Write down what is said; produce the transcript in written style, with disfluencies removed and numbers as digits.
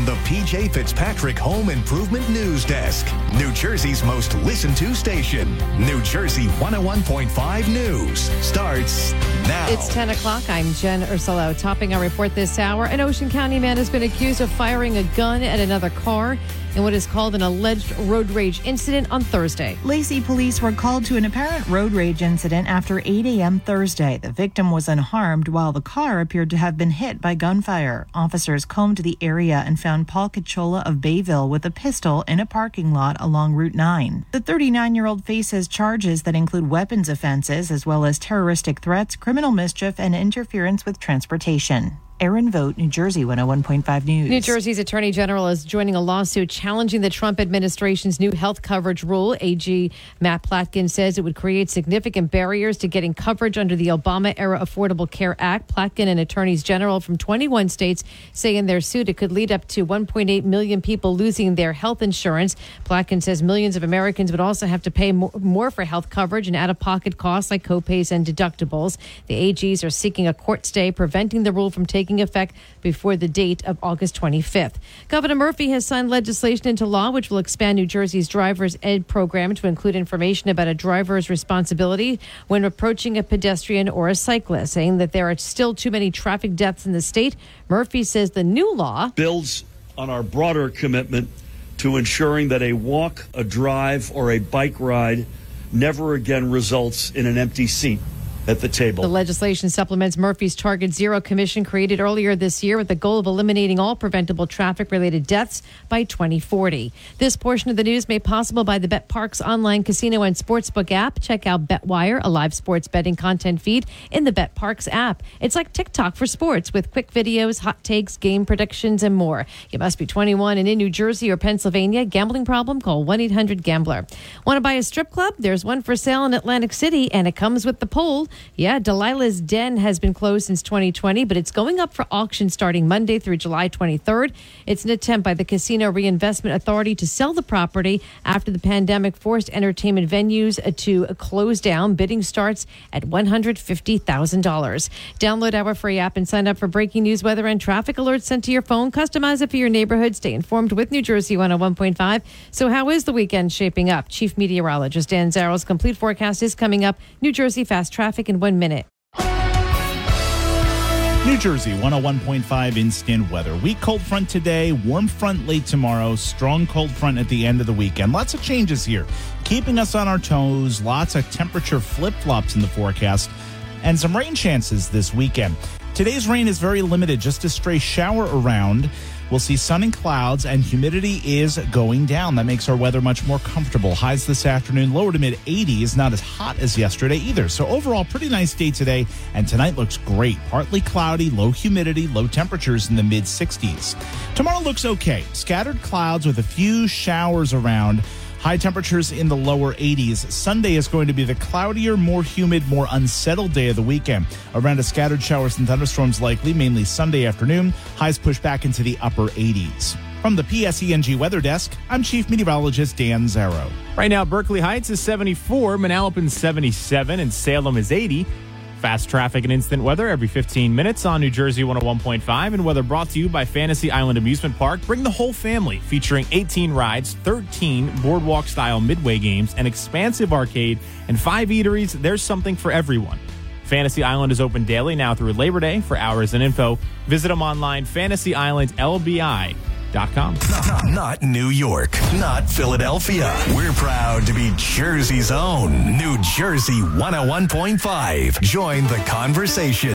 from the PJ Fitzpatrick Home Improvement News Desk. New Jersey's most listened to station. New Jersey 101.5 News starts now. It's 10 o'clock. I'm Jen Ursulo. Topping our report this hour, an Ocean County man has been accused of firing a gun at another car in what is called an alleged road rage incident on Thursday. Lacey police were called to an apparent road rage incident after 8 a.m. Thursday. The victim was unharmed while the car appeared to have been hit by gunfire. Officers combed the area and found Paul Cachola of Bayville with a pistol in a parking lot along Route 9. The 39-year-old faces charges that include weapons offenses as well as terroristic threats, criminal mischief, and interference with transportation. Erin Vogt, New Jersey 101.5 News. New Jersey's Attorney General is joining a lawsuit challenging the Trump administration's new health coverage rule. AG Matt Platkin says it would create significant barriers to getting coverage under the Obama-era Affordable Care Act. Platkin and attorneys general from 21 states say in their suit it could lead up to 1.8 million people losing their health insurance. Platkin says millions of Americans would also have to pay more for health coverage and out-of-pocket costs like copays and deductibles. The AGs are seeking a court stay preventing the rule from taking effect before the date of August 25th. Governor Murphy has signed legislation into law which will expand New Jersey's driver's ed program to include information about a driver's responsibility when approaching a pedestrian or a cyclist, saying that there are still too many traffic deaths in the state. Murphy says the new law builds on our broader commitment to ensuring that a walk, a drive, or a bike ride never again results in an empty seat at the table. The legislation supplements Murphy's Target Zero Commission created earlier this year with the goal of eliminating all preventable traffic-related deaths by 2040. This portion of the news made possible by the BetParx online casino and sportsbook app. Check out BetWire, a live sports betting content feed in the BetParx app. It's like TikTok for sports with quick videos, hot takes, game predictions, and more. You must be 21 and in New Jersey or Pennsylvania. Gambling problem? Call 1-800-GAMBLER. Want to buy a strip club? There's one for sale in Atlantic City, and it comes with the pole. Yeah, Delilah's Den has been closed since 2020, but it's going up for auction starting Monday through July 23rd. It's an attempt by the Casino Reinvestment Authority to sell the property after the pandemic forced entertainment venues to close down. Bidding starts at $150,000. Download our free app and sign up for breaking news, weather, and traffic alerts sent to your phone. Customize it for your neighborhood. Stay informed with New Jersey 101.5. So how is the weekend shaping up? Chief Meteorologist Dan Zarrow's complete forecast is coming up. New Jersey fast traffic in 1 minute. New Jersey 101.5 instant weather. Weak cold front today, warm front late tomorrow, strong cold front at the end of the weekend. Lots of changes here, keeping us on our toes. Lots of temperature flip-flops in the forecast and some rain chances this weekend. Today's rain is very limited, just a stray shower around. We'll see sun and clouds, and humidity is going down. That makes our weather much more comfortable. Highs this afternoon, lower to mid-80s, not as hot as yesterday either. So overall, pretty nice day today, and tonight looks great. Partly cloudy, low humidity, low temperatures in the mid-60s. Tomorrow looks okay. Scattered clouds with a few showers around. High temperatures in the lower 80s. Sunday is going to be the cloudier, more humid, more unsettled day of the weekend. Around a scattered showers and thunderstorms likely, mainly Sunday afternoon. Highs push back into the upper 80s. From the PSENG Weather Desk, I'm Chief Meteorologist Dan Zarrow. Right now, Berkeley Heights is 74, Manalapan 77, and Salem is 80. Fast traffic and instant weather every 15 minutes on New Jersey 101.5. And weather brought to you by Fantasy Island Amusement Park. Bring the whole family, featuring 18 rides, 13 boardwalk-style midway games, an expansive arcade, and 5 eateries. There's something for everyone. Fantasy Island is open daily now through Labor Day. For hours and info, visit them online, fantasyislandlbi.com. Not New York, not Philadelphia. We're proud to be Jersey's own New Jersey 101.5. Join the conversation.